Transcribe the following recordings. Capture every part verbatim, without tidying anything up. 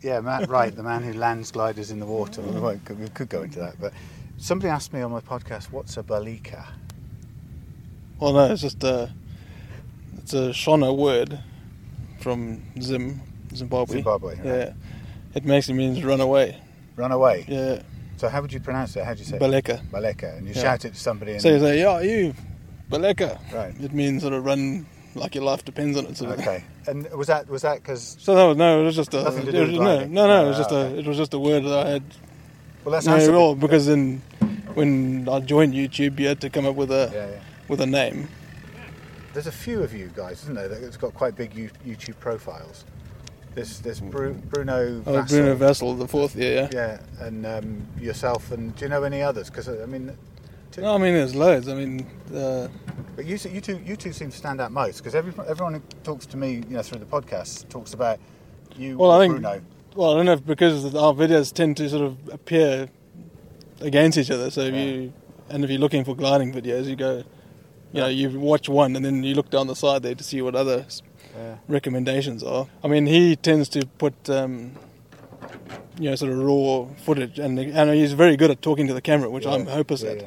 Yeah, Matt Wright, the man who lands gliders in the water. We, won't, we could go into that, but somebody asked me on my podcast, what's a balika? Well, no, it's just a, it's a Shona word from Zim, Zimbabwe. Zimbabwe, right. Yeah. It basically means run away. Run away? Yeah. So how would you pronounce it? How do you say Baleka. it? Baleka. And you Yeah. shout it to somebody. And So you say, yeah, you, Baleka. Right. It means sort of run like your life depends on it. Sort of thing. Okay. And was that was that because... So no, no, it was just a Nothing to do it was, with no, gliding? no, no, Oh, it was just okay. a it was just a word that I had. Well, that No, sounds... at a all, bit- because then when I joined YouTube, you had to come up with a Yeah, yeah. with a name. There's a few of you guys, isn't there, that's got quite big you- YouTube profiles. There's, there's Bru- Bruno Oh, Vassal. Bruno Vassal, the fourth year. Yeah. Yeah, and um, yourself, and do you know any others? Because, I mean... Two, No, I mean there's loads. I mean, uh, But you, two- you two, you two seem to stand out most, because every, everyone who talks to me, you know, through the podcast, talks about you, well, I think. Bruno. Well, I don't know if because our videos tend to sort of appear against each other. So if Yeah. you and if you're looking for gliding videos, you go, you know, you watch one and then you look down the side there to see what other Yeah. recommendations are. I mean, he tends to put, um, you know, sort of raw footage, and and he's very good at talking to the camera, which I'm Yeah, hopeless yeah, at. yeah.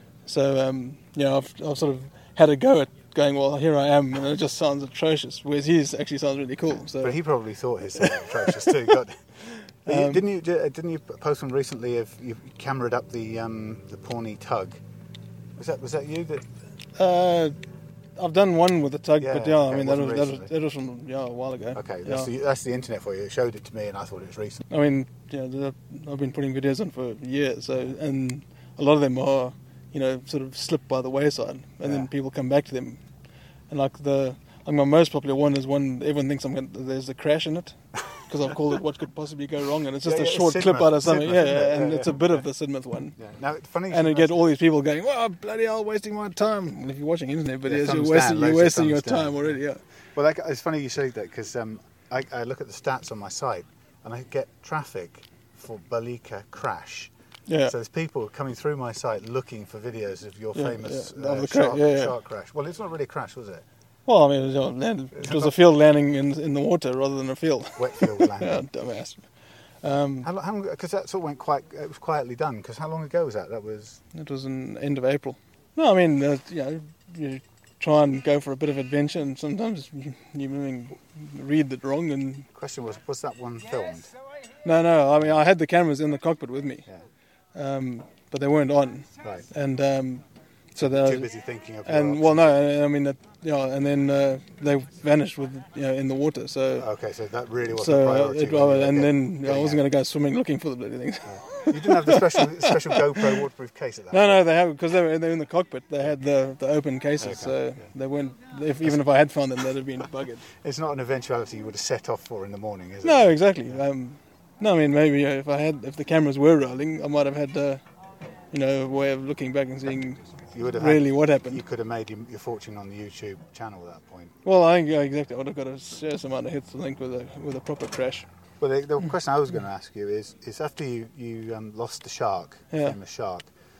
So, um, you know, I've, I've sort of had a go at going, well, here I am, and it just sounds atrocious, whereas his actually sounds really cool. So, But he probably thought his sounded atrocious too. God. But you- Um, didn't you didn't you post one recently of you cameraed up the um, the Pawnee tug? Was that was that you that? uh, I've done one with the tug, Yeah, but yeah, okay, I mean, it that wasn't was, that was recently. that was from yeah, a while ago. Okay, Yeah. that's the that's the internet for you. It showed it to me, and I thought it was recent. I mean, you know, the- I've been putting videos on for years, so and a lot of them are, you know, sort of slip by the wayside, and Yeah. then people come back to them, and like the like my most popular one is one everyone thinks I'm going there's a crash in it, because I've called it "What Could Possibly Go Wrong," and it's just Yeah, a yeah, short Sidmouth, clip out of something, Sidmouth, yeah, isn't it? and Yeah, it's yeah. a bit of the Sidmouth one. Yeah. Now, it's funny. And you should get mention- all these people going, "Well, bloody hell, wasting my time." And if you're watching internet Yeah, videos, thumbs you're wasting, down, you're loads of wasting your thumbs down. time already. Yeah. Well, like, it's funny you say that because um, I, I look at the stats on my site and I get traffic for Balika crash. Yeah. So there's people coming through my site looking for videos of your Yeah, famous yeah, uh, of the cra- shark, yeah, yeah. shark crash. Well, it's not really a crash, was it? Well, I mean, it was, you know, land, it was a field landing in in the water rather than a field. Wet field Yeah, landing. dumbass. Um, How long? Because that sort of went quite. It was quietly done. Because how long ago was that? That was. It was in end of April. No, I mean, uh, you know, you try and go for a bit of adventure, and sometimes you, you mean, read it wrong. And Question was, was that one filmed? no, no, I mean, I had the cameras in the cockpit with me, Yeah. um, but they weren't on, Right. and um, so Too they busy thinking of. and your well, no, I mean, that, you know, and then uh, they vanished with you know in the water. So Okay, so that really wasn't so a uh, priority. it, when you were and get- then you know, I getting wasn't out. going to go swimming looking for the bloody things. You didn't have the special special GoPro waterproof case at that. No, point. no, they have because they were they're in the cockpit. They had the, the open cases, Okay, so yeah. they weren't. If, even if I had found them, they'd have been buggered. It's not an eventuality you would have set off for in the morning, is it? No, exactly. Um, no, I mean maybe uh, if I had if the cameras were rolling, I might have had uh, you know a way of looking back and seeing You would have really had, what happened. You could have made your, your fortune on the YouTube channel at that point. Well, I think uh, exactly. I would have got a serious amount of hits, I think, with a with a proper crash. Well, the, the question I was going to ask you is: is after you you um, lost the shark, Yeah. famous shark,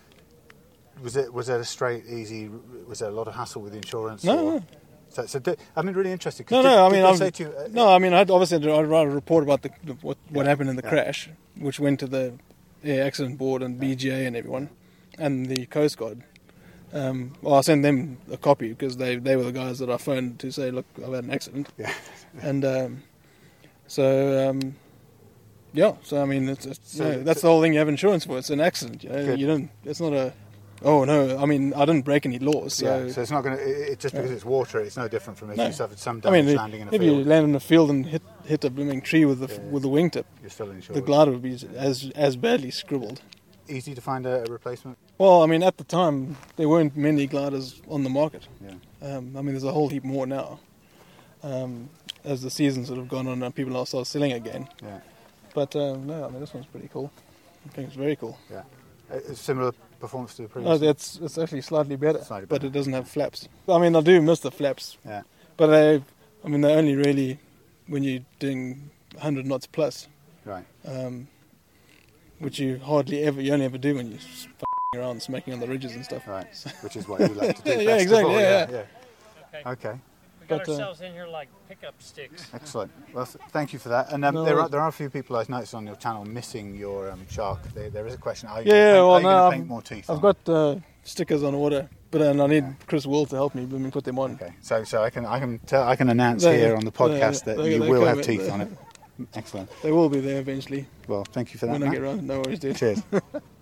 was it was it a straight, easy? Was there a lot of hassle with the insurance? No, or- no. So, so did, I mean, really interested. 'cause No, did, no. I did mean, they I'm, say to you, uh, no. I mean, I'd obviously I'd write a report about the, the what what Yeah, happened in the yeah. crash, which went to the Air Accident Board and B G A and everyone, and the Coast Guard. Um, well, I sent them a copy because they, they were the guys that I phoned to say, look, I've had an accident, Yeah. and um, so um, yeah. So I mean, it's, it's, So- you know, that's the whole thing you have insurance for. It's an accident. You know? Good. You don't. It's not a. Oh no! I mean, I didn't break any laws. So, yeah, so it's not going to. It, it, just because it's water, it's no different from if No. you suffered some I damage mean, landing in a if field. you land in a field and hit hit a blooming tree with the Yeah, yeah. with the wingtip, You're still insured. the glider would be as as badly scribbled. Easy to find a, a replacement. Well, I mean, at the time there weren't many gliders on the market. Yeah. Um, I mean, there's a whole heap more now. Um, as the season's sort of gone on and people are start selling again. Yeah. But um, no, I mean, this one's pretty cool. I think it's very cool. Yeah. A similar performance to the No, previous. one? it's it's actually slightly better, Slightly but better. it doesn't have flaps. I mean, I do miss the flaps, Yeah. but they, I mean, they're only really when you're doing one hundred knots plus, Right. um, which you hardly ever, you only ever do when you're just f***ing around smacking on the ridges and stuff. Right. Which is what you like to do. Yeah, best of exactly, all, yeah, yeah. Okay. We got But, uh, ourselves in here like pickup sticks. Excellent. Well, th- thank you for that. And um, No there are worries. there are a few people I've noticed on your channel missing your um, shark. There, there is a question. Are you Yeah, gonna paint, well, are you no, gonna I've- paint more teeth? I've on? got uh, stickers on order, but then I need Chris Will to help me when we put them on. Okay, so so I can I can tell, I can announce They- here on the podcast they- that they- you they will come have in- teeth they- on it. Excellent. They will be there eventually Well, thank you for that. when I Matt. get around. No worries, dude. Cheers.